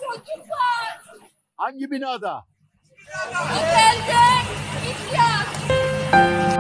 Çocuklar. Hangi binada? Otelde ihtiyaç.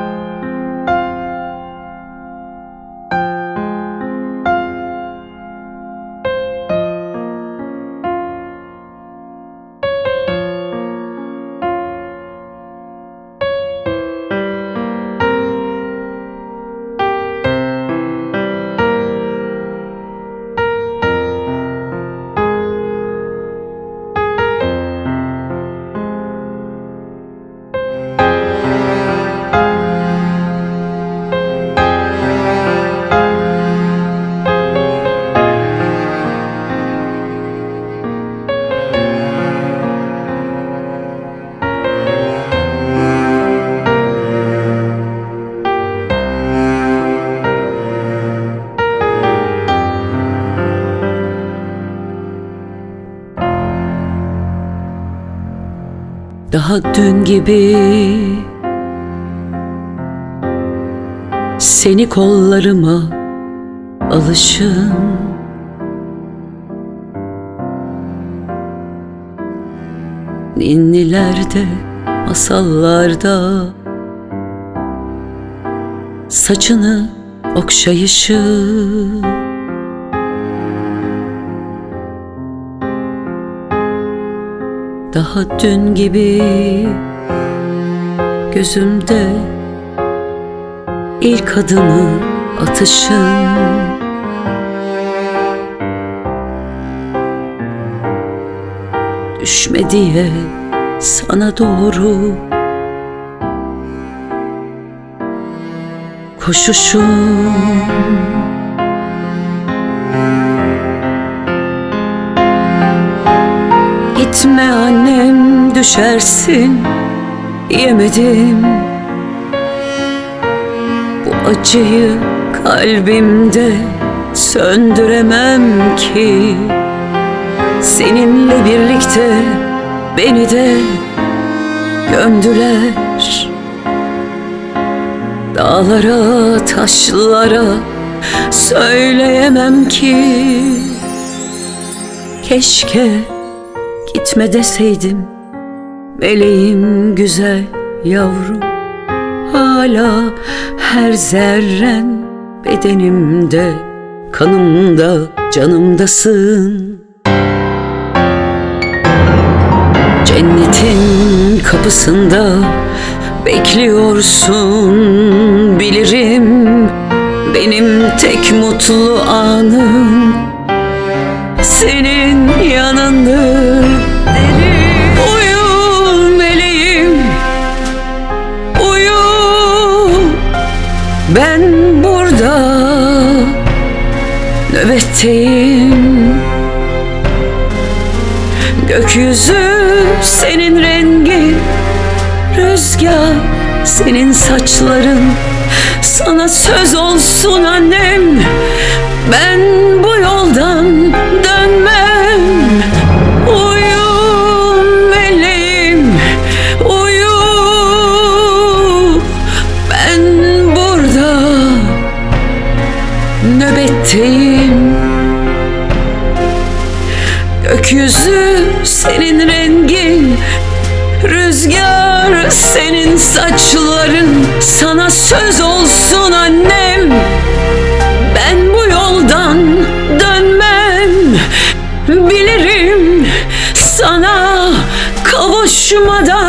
Daha dün gibi seni kollarıma alışım, ninnilerde, masallarda saçını okşayışım. Daha dün gibi gözümde ilk adımı atışım, düşme diye sana doğru koşuşum. Gitme annem, düşersin, yemedim bu acıyı kalbimde, söndüremem ki. Seninle birlikte beni de gömdüler, dağlara, taşlara söyleyemem ki. Keşke gitme deseydim, meleğim güzel yavrum. Hala her zerren bedenimde, kanımda, canımdasın. Cennetin kapısında bekliyorsun, bilirim. Benim tek mutlu anım senin yanındır. Uyu meleğim, uyu. Ben burada nöbetteyim. Gökyüzü senin rengin, rüzgar senin saçların. Sana söz olsun annem, ben bu yoldan dönmem. Uyu meleğim, uyu. Ben burada nöbetteyim. Gökyüzü senin rengin, rüzgar senin saçların. Sana söz olsun annem, ben bu yoldan dönmem. Bilirim sana kavuşmadan